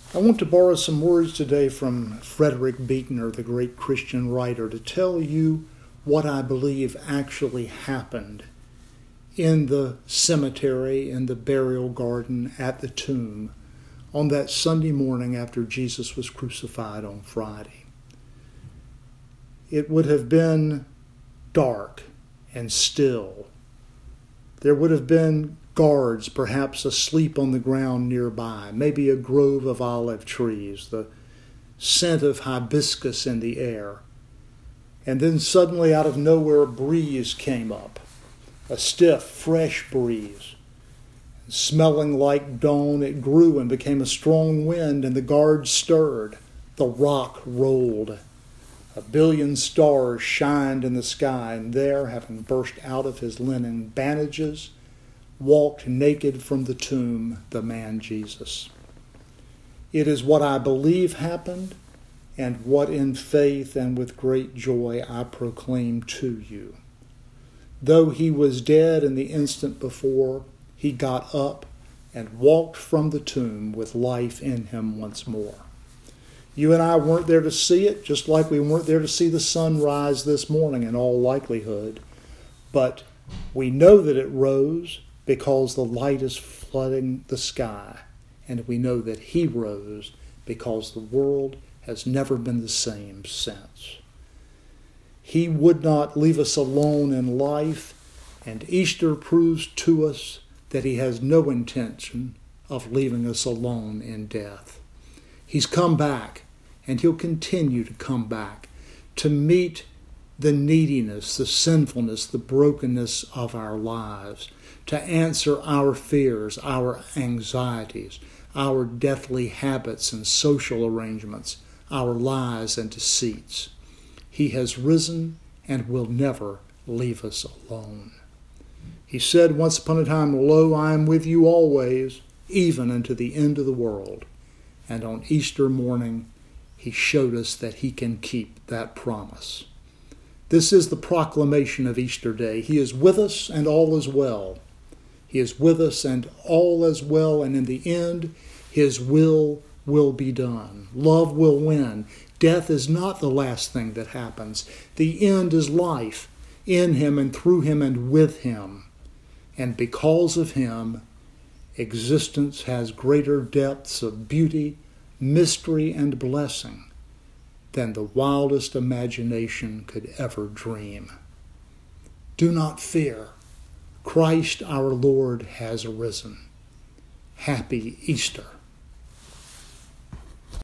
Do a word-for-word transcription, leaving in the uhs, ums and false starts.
I want to borrow some words today from Frederick Buechner, the great Christian writer, to tell you what I believe actually happened in the cemetery, in the burial garden, at the tomb, on that Sunday morning after Jesus was crucified on Friday. It would have been dark and still. There would have been guards perhaps asleep on the ground nearby, maybe a grove of olive trees, the scent of hibiscus in the air. And then suddenly out of nowhere a breeze came up, a stiff, fresh breeze. Smelling like dawn, it grew and became a strong wind, and the guards stirred. The rock rolled. A billion stars shined in the sky, and there, having burst out of his linen bandages, walked naked from the tomb the man Jesus. It is what I believe happened, and what in faith and with great joy I proclaim to you. Though he was dead in the instant before, he got up and walked from the tomb with life in him once more. You and I weren't there to see it, just like we weren't there to see the sun rise this morning in all likelihood. But we know that it rose because the light is flooding the sky. And we know that he rose because the world has never been the same since. He would not leave us alone in life, and Easter proves to us that he has no intention of leaving us alone in death. He's come back, and he'll continue to come back to meet the neediness, the sinfulness, the brokenness of our lives, to answer our fears, our anxieties, our deathly habits and social arrangements, our lies and deceits. He has risen and will never leave us alone. He said once upon a time, "Lo, I am with you always, even unto the end of the world." And on Easter morning, he showed us that he can keep that promise. This is the proclamation of Easter Day. He is with us and all is well. He is with us and all is well, and in the end, his will will be done. Love will win. Death is not the last thing that happens. The end is life in him and through him and with him. And because of him, existence has greater depths of beauty, mystery, and blessing than the wildest imagination could ever dream. Do not fear. Christ our Lord has arisen. Happy Easter.